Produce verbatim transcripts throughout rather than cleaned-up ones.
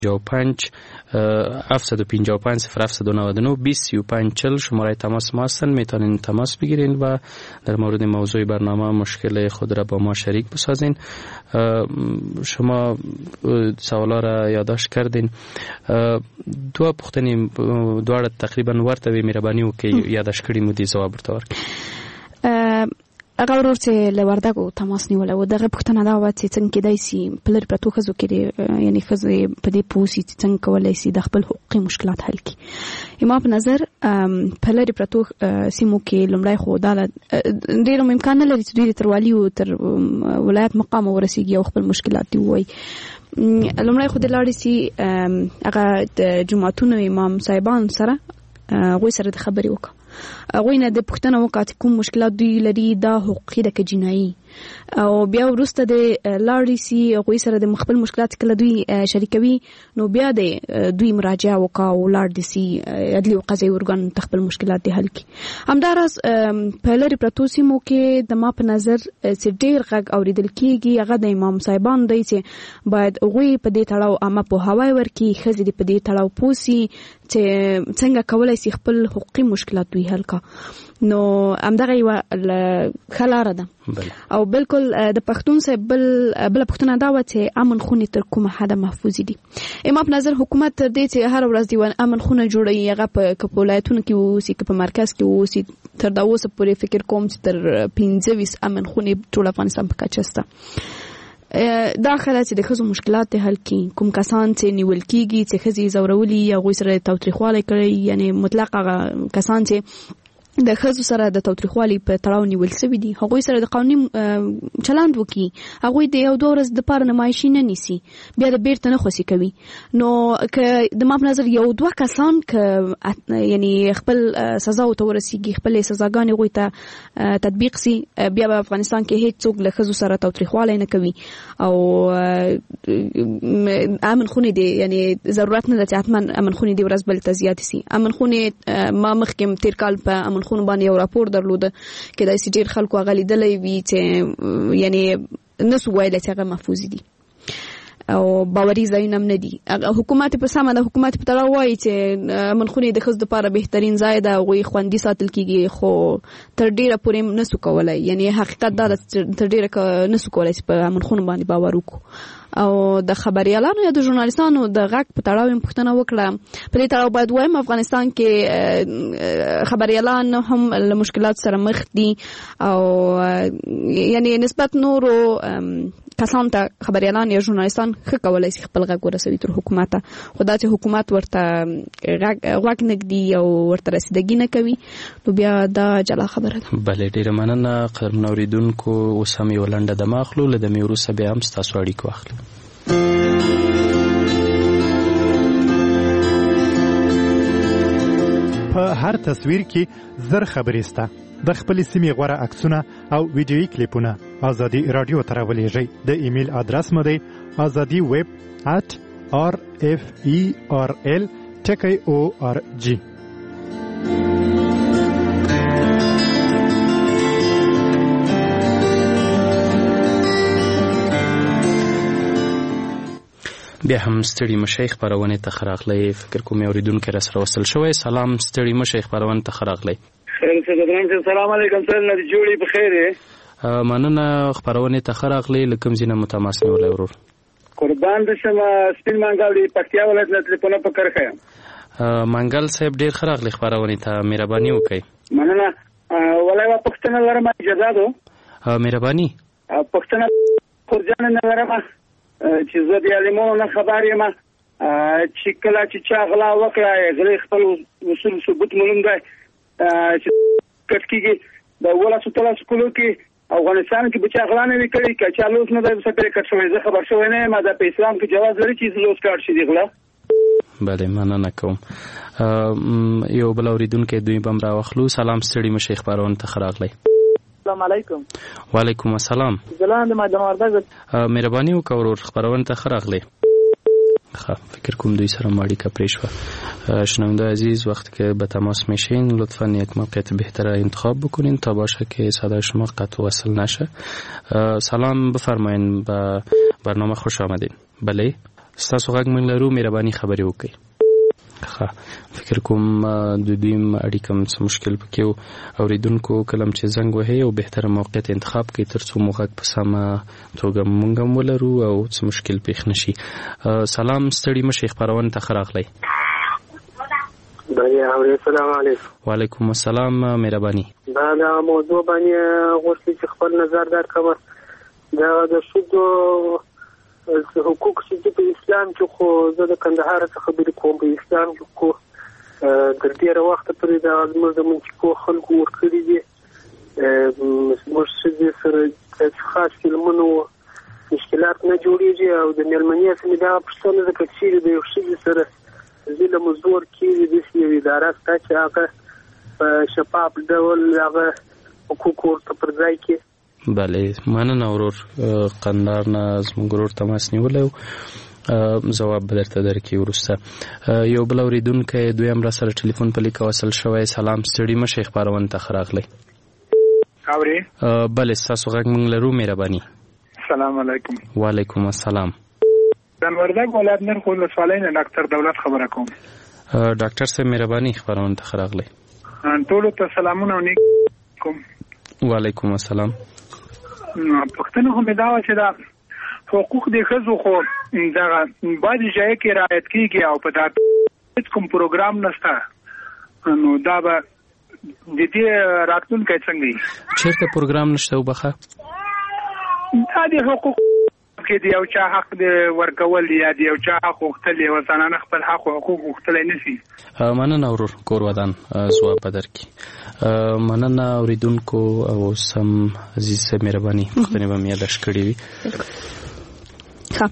پنجاه و پنج هفتصد و پنجاه و پنج صفر هفتصد و نود و نه بیست سی و پنج چهل شماره تماس ما هستند. میتونین تماس بگیرین و در مورد موضوع برنامه مشکل خود را با ما شریک بسازین. شما سوالا را یادداشت کردین. دو پوښتنې دواړه تقریبا ورته وي، مهرباني وکړئ یادداشت کړي مو دي جواب ورته ورکړئ. هغه ورور چې له وردګو تماس نیولی و، دغه پوښتنه دا وه چې څنګه کېدای سي په لرې پرتو ښځو کې یعنې ښځې په دې پوه سي چې څنګه کولی سي د خپل حقوقي مشکلات حل کړي. زما په نظر په لرې پرتو سیمو کې لومړی خو دا ډېر امکان نه لري چې دوی د تر والیو تر ولایت مقامه ورسېږي او خپل مشکلات دې ووایي. لومړی خو د لاړې سي هغه د جوماتونو امام صاحبان سره هغوی سره د خبرې وکړه، هغوی نه د پوښتنه وکړه چې کوم مشکلات دوی لري، دا حقوقي ده که جنایي، او بیا وروسته د لاړې سي هغوی سره د خپل مشکلات کله دوی شریکوي نو بیا د دوی مراجعه وکړه او لاړ دې سي عدلي او قضایي ارګان ته خپل مشکلات دې حل کړي. همداراز په لرې پرتو سیمو کې د ما په نظر چې ډېر غږ اورېدل کېږي هغه د امام صاحبان دی چې باید هغوی په دې تړاو عامه پوهاوی ورکړي، ښځې دې په دې تړاو پوه سي چې څنګه کولی سي خپل حقوقي مشکلات دوی حل کړه. نو همدغه یوه ښه لاره ده. او بالکل د پښتون صاحب بل بله پوښتنه دا وه چې امن خونې تر کومه حده محفوظې دي. زما په نظر حکومت تر دې چې هره ورځ د امن خونه جوړوي، هغه په که په ولایتونو کې واوسي که په مرکز کې واوسي، تر دا اوسه پورې فکر کوم چې تر پنځه ویشت امن خونې ټول افغانستان په کچه شته. دا ښه ده چې د ښځو مشکلات دې حل کړي. کوم کسان چې نیول کېږي چې ښځې زورولي، هغوی سره تاوتریخوالی کړی، یعنې مطلق هغه کسان چې د ښځو سره د تاوتریخوالي په تړاو نیول شوي دي، هغوی سره د قانوني چلند وکړي، هغوی د یو دوه ورځې دپاره نمایشي نه نیسي، بیا د بیرته نه خوسي کوي. نو که د ما په نظر یو دوه کسان که یعنې خپل سزاو ته ورسېږي، خپلې سزاګانې هغوی ته تطبیق سي، بیا به افغانستان کې هېڅ څوک له ښځو سره تاوتریخوالی نه کوي. او امن خونې دې یعنې ضرورت نه ده چې حتما امن خونې دې ورځ بل ته زیاتې سي. امن خونې ما مخکې تېر کال په امن خونو باندې یو راپور درلوده، کېدای سي ډېر خلکو هغه لیدلی وي چې یعنې نه سو ویلی چې هغه محفوظ دي او باوري ځایونه هم نه دي. حکومت په سمه ده، حکومت په تړاو وایي چې امن خونې د ښځو دپاره بهترین ځای ده، هغوی خوندي ساتل کېږي، خو تر ډېره پورې نه سو کولی. یعنې حقیقت دا ده تر ډېره نه سو کولی چې په امن خونو باندې باور وکړو. او د خبریالانو یا د ژورنالیستانو د غږ په تړاو یې پوښتنه وکړه. په دې تړاو باید وایم افغانستان کې خبریالان هم له مشکلات سره مخ دي، او یعنې نسبت نورو کسان ته خبریالان یا ژورنالیستان ښه کولی شي خپل غږ ورسوي تر حکومت ته، خو دا چې حکومت ورته غوږ نږدي او ورته رسیدګي نه کوي نو بیا دا جلا خبره ده. بله، ډېره مننه قدرمنو اورېدونکو. اوس هم یوه لنډه دمه اخلو، له دمې وروسته بیا هم ستاسو اړیکو اخلو. په هر تصویر کې زر خبرې سته. د خپل سیمې غوره عکسونه او ویډیویي کلیپونه ازادي رادیو ته راولېږئ. د ایمیل ادرس مو دی ازادي ویب ات آر اف ای آر ال ټکی او آر جی. بیا هم ستړي مشئ خپرونې ته ښه راغلی. فکر کوم اورېدونکی راسره وصل شوی. سلام، ستړي مشئ خپرونې ته ښه راغلی. سلام علیکم. څنګه دې جوړې بخیر یې؟ مننه، خپرونې ته ښه راغلی. له کوم ځای نه مو تماس نیولی ورور؟ قربان دې شم. سپین منګل د پکتیا ولایت نه تلیفون په کرښه یم. منګل صاحب ډېر ښه راغلی خپرونې ته، مهرباني وکړئ. مننه. ولې یوه پوښتنه لرم، اجازه ده؟ مهرباني. پوښتنه خورجانه نه لرم چې زه د عالمانو نه خبر یم چې کله چې چا غلا وکړه، غلې خپل اصول ثبوت معلوم دی چې کټ کېږي د ولسو تلاسو کلو کې افغانستان کې بچا غلا نه وي کړی، که چا لوس نه دی ورسه پرې کټ شوی. زه خبر شوی نه یم دا په اسلام کې جواز لري چې لوس کاټ شي د غلا. بله، مننه کوم. یو بل اورېدونکی دوی به هم راواخلو. سلام، ستړي مشئ خپرونې ته ښه راغلی. السلام علیکم. وعلیکم السلام. ځلاند ما د وردګ. مهرباني وکړه ورور، خپرونې ته ښه راغلی. خب فکر کنم دوی سر مالی که پریشوه. شنونده عزیز وقتی که به تماس میشین لطفاً یک موقعیت بهتر انتخاب بکنین تا باشه که صدای شما قطع وصل نشه. سلام، بفرمایین، به برنامه خوش آمدین. بله ستاسو غږ موږ لرو، مهرباني خبرې وکړئ. ښه، فکر کوم د دوی اړیکه څه مشکل پکې و. اورېدونکو کلم چې زنګ وهي یو بهتره موقعیت انتخاب کړئ تر څو مو غږ په سمه توګه موږ هم ولرو او څه مشکل پېښ نه شي. سلام، ستړي مه شئ، خپرونې ته ښه راغلی. السلام علیکم. وعلیکم السلام، مهرباني. دا د موضوع باندې غوښتل چې خپل نظر درکړم. دا د ښځو حقوق چې په اسلام کې، خو زه د کندهار څخه خبرې کوم. په اسلام کې خو تر ډېره وخته پورې دا زموږ د منطقو خلکو ورکړي دي. زموږ ښځې سره داسې خاص فلمونه مشکلات نه جوړېږي. او د مېلمنې څخه مې دا پوښتنه ده که چېرې د یو ښځې سره ظلم و زور کېږي، داسې یو اداره شته چې هغه په شفاف ډول هغه حقوق ورته پر ځای کړي. بله، مننه ورور. قندهار نه زموږ ورور تماس نیولی و، ځواب به درته درکړي وروسته. یو بل اورېدونکی دویم را سره ټلیفون په لیکه وصل شوی. سلام، ستړي مه شئ، خپرونې ته ښه راغلی. اورې؟ بله، ستاسو غږ موږ لرو، مهرباني. السلام علیکم. وعلیکم السلام. د وردګ ولایت نرخ ولسوالۍ نه ډاکټر دولت خبره کوم. ډاکټر صاحب مهرباني، خپرونې ته ښه راغلی. ټولو ته سلامونه او نیک کوم. وعلیکم السلام. پښتنه هم دا و چې دا حقوق د ښځو خو دغه بعضې ځای کې رعایت کېږي او په دا هېڅ کوم پروګرام نشته، نو دا به د دې راتلونکی څنګه وي؟ چېرته پروګرام نشته وبخه؟ دا د حقوق کې د یو چا حق د ورکول یا د یو چا حق غوښتل، یوه زنانه خپل حق او حقوق غوښتلی نه شي. مننه ورور، کور ودان ځواب به درکړي. مننه اوریدونکو او سم عزیز صاحب، مهرباني پوښتنې به مې یاداښت کړې وي. ښه،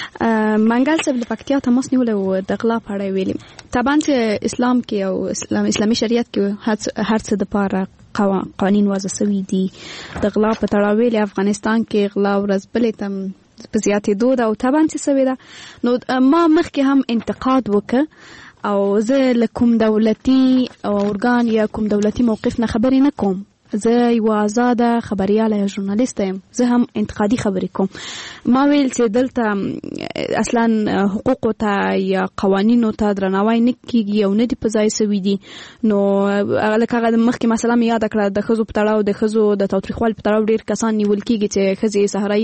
منګل صاحب له پکتیا تماس نیولی و، د غلا په اړه یې ویلي. طبعا چې اسلام کې او اسلامي شریعت کې هر څه دپاره قوانین وضع سوي دي. د غلا په تړاو ویلي افغانستان کې غلا ورځ بلې ته په زیاتېدو ده او طبعا چې سوې ده. نو ما مخکې هم انتقاد وکړ او زه له کوم دولتي ارګان یا کوم دولتي موقف نه خبرې نه کوم. زه یو آزاده خبریاله یا ژورنالیست یم، زه هم انتقادي خبرې کوم. ما ویل چې دلته اصلا حقوقو ته یا قوانینو ته درناوی نه کېږي او نه دي په ځای سوي دي. نو لکه هغه مخکې مسله مې یاده کړه، د ښځو په تړاو د ښځو د تاوتریخوالي په تړاو ډېر کسان نیول کېږي چې ښځې صحرایي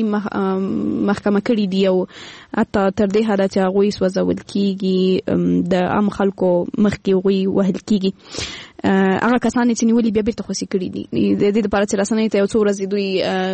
محکمه کړي دي او حتی تر دې حده چې هغوی سوځول کېږي، د عام خلکو مخکې هغوی وهل کېږي. هغه کسان چې نیولي بیا بیرته خوسي کړي دي. د دې لپاره چې رسنۍ ته یو څو ورځې دوی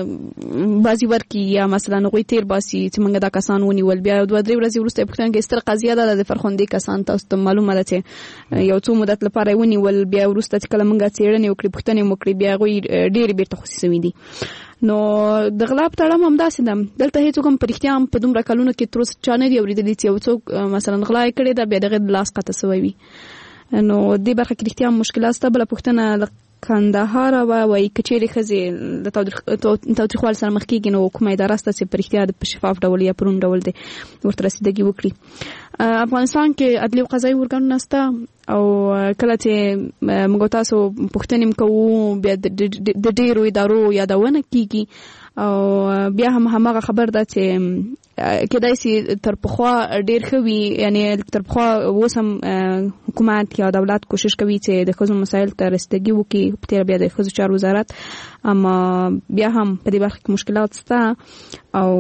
بازي ورکړي یا مثلا هغوی تیر باسي چې موږ دا کسان ونیول، بیا دوه درې ورځې وروسته یې پوښتنه کوي ستره قضیه ده د فرخندې کسان، تاسو ته معلومه ده چې یو څو مدت لپاره یې ونیول، بیا وروسته چې کله موږ څېړنې وکړې پوښتنې مو وکړې بیا هغوی ډېرې بیرته خوسي سوي دي. نو د غلا په تړاو هم داسې ده، دلته هېڅوک هم په رښتیا هم په دومره کلونو کې تر اوسه چا نه دي اورېدلي چې یو څوک مثلا غلا یې کړې ده بیا د هغې لاس قطع سوی وي. نو دې برخه کې رښتیا مشکلات شته. بله پوښتنه له کندهار وه، وایي که چېرې ښځې د تاوتریخوالي سره مخ کېږي نو کومه اداره شته چې په رښتیا په شفاف ډول یا په روڼ ډول د ورته رسیدګي وکړي. افغانستان کې عدلي او قضایي ارګانونه شته او کله چې موږ تاسو پوښتنې م کوو بیا د ډېرو ادارو یادونه کېږي او بیا هم هماغه خبر ده چې کېدای شي تر پخوا ډېر ښه وي، یعنې تر پخوا اوس هم حکومت یا دولت کوشش کوي چې د ښځو مسایلو ته رسیدګي وکړي، په تېره بیا د ښځو چارو وزارت، اما بیا هم په دې برخه کې مشکلات شته او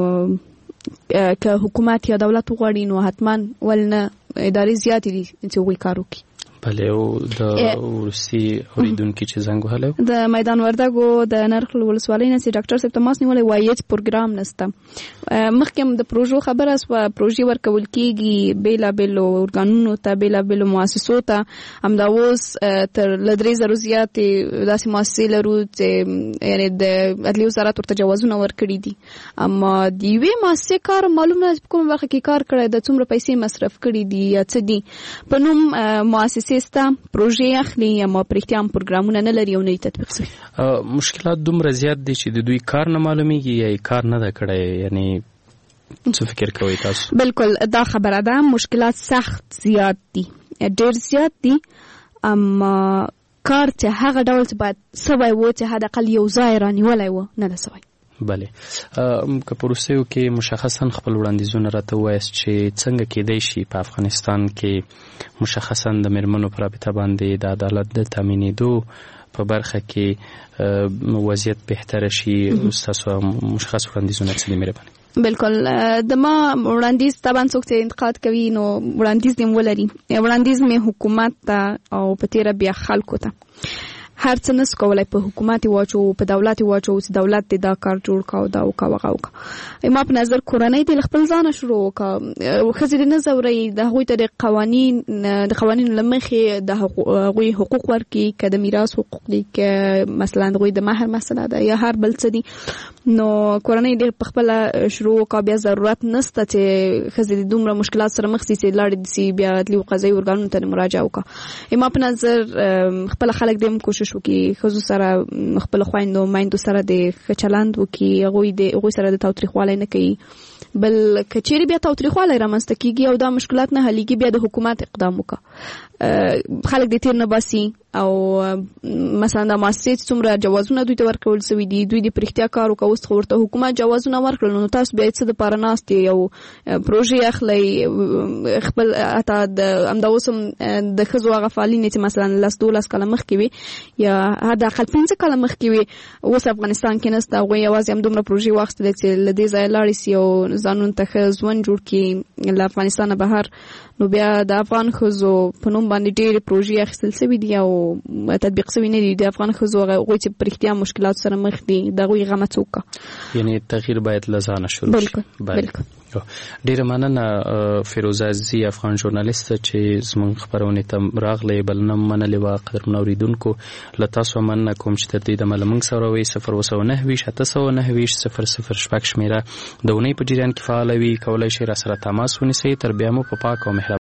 که حکومت یا دولت وغواړي نو حتما ولې نه ادارې زیاتې دي چې هغوی کار وکړي. بله، او د وروستي اورېدونکي چې زنګ وهلی و د میدان وردګو د نرخ ولسوالۍ نه چې ډاکټر صاحب تماس نیولی، وایي هېڅ پروګرام نشته. مخکې هم د پروژو خبره شوه، پروژې ورکول کېږي بېلابېلو ارګانونو ته، بېلابېلو مؤسسو ته. همدا اوس تر له درې زرو زیاتې داسې مؤسسې لرو چې یعنې د عدلي وزارت ورته جوازونه ورکړي دي، اما د یوې مؤسسې کار معلوم نه په کومه برخه کې کار کړی ده، څومره پیسې مصرف کړي دي یا څه دي. په نوم مؤسسې سیسته پروژې اخلي اما په رښتیا هم پروګرامونه نه لري او نه دي تطبیق شوي. مشکلات دومره زیات دي چې د دوی کار نه معلومیږي یا یې کار نه ده کړی. یعنې څه فکر کوئ تاسو؟ بالکل دا خبره ده، مشکلات سخت زیات دي، ډېر زیات دي، اما کار چې هغه ډول چې باید سوی و چې حداقل یو ځای رانیولی و نه ده سوی. بله که په وروستیو کې مشخصا خپل وړاندیزونه راته ووایاست چې څنګه کېدای شي په افغانستان کې مشخصا د میرمنو په رابطه باندې د عدالت د تامینېدو په برخه کې وضعیت بهتره شي. ستاسو مشخص وړاندیزونه څه دي مهرباني؟ بالکل د ما وړاندیز طبعا څوک چې انتقاد کوي نو وړاندیز دې ولري. وړاندیز مې حکومت ته او په تیره بیا خلکو ته هر څه نس کولای په حکومت واچو په دولت واچو چې دولت دې دا کار جوړ کاو دا وکا وغه وکا. ما په نظر کورنۍ دې خپل ځان شروع وکا خزر نه زوري د هغوی ته قوانين د قوانين لمخې د هغوی حقوق ورکي کده میراث حقوق دي ک مثلا د هغوی د مہر مسله ده یا هر بل څه دي نو کورنۍ دې په خپل شروع وکا. بیا ضرورت نشته چې خزر دومره مشکلات سره مخ سي چې لاړ دي بیا د قضایي ورګانو ته مراجعه وکا. ما په نظر خپل خلک دې کوشش وکي خصوص سره خپل خويندو مایندو سره د خچلاند وکي هغه د هغه سره د تاوتریخوالي نه کوي بل کچيري بیا تاوتریخوالي رامنځته کیږي او دا مشکلات نه حليږي بیا د حکومت اقدام وکا. خلک د تیر نه باسي او مثلا د مؤسسې څومره جوازونه دوی ته ورکول شوی دي دوی د پرختیا کار وکاو ست ورته حکومت جوازونه ورکړل نو تاسو به څه د پارناست یو پروژې اخلي خپل اته د امداوسم د خزو غفالین چې مثلا لاس دولس کله مخ کې وي یا هدا خپل پنځه کله مخ کې وي اوس افغانستان کې نسته غوي یوازې هم دومره پروژې واخستل چې لدې ځای لاړ سي او ځانون ته ځوان جوړ کی له افغانستان بهر نو بیا د افغان خزو په نوم باندې ډېر پروژې اخیستل شوی دي او تطبیق شوی نه دي. د افغان خزو غوي چې پرختیا مشکلات سره مخ دي د غوي غمه څوک یعنی تغییر باید لزانه شروع شي. بالکل بالکل ډیره مننه فیروزه عزیزی افغان ژورنالیست چې زموږ خبرونه ته راغلی بلنه منلې و قدرمن اوریدونکو لته سو مننه کوم چې تر دې د ملمنګ سره وي صفر وسو نه وي شته سو نه وي صفر صفر شپږ شمیره د ونې په جریان کې فعال وي کولای شي را سره تماس ونیسي. تر بیا مو په پاک او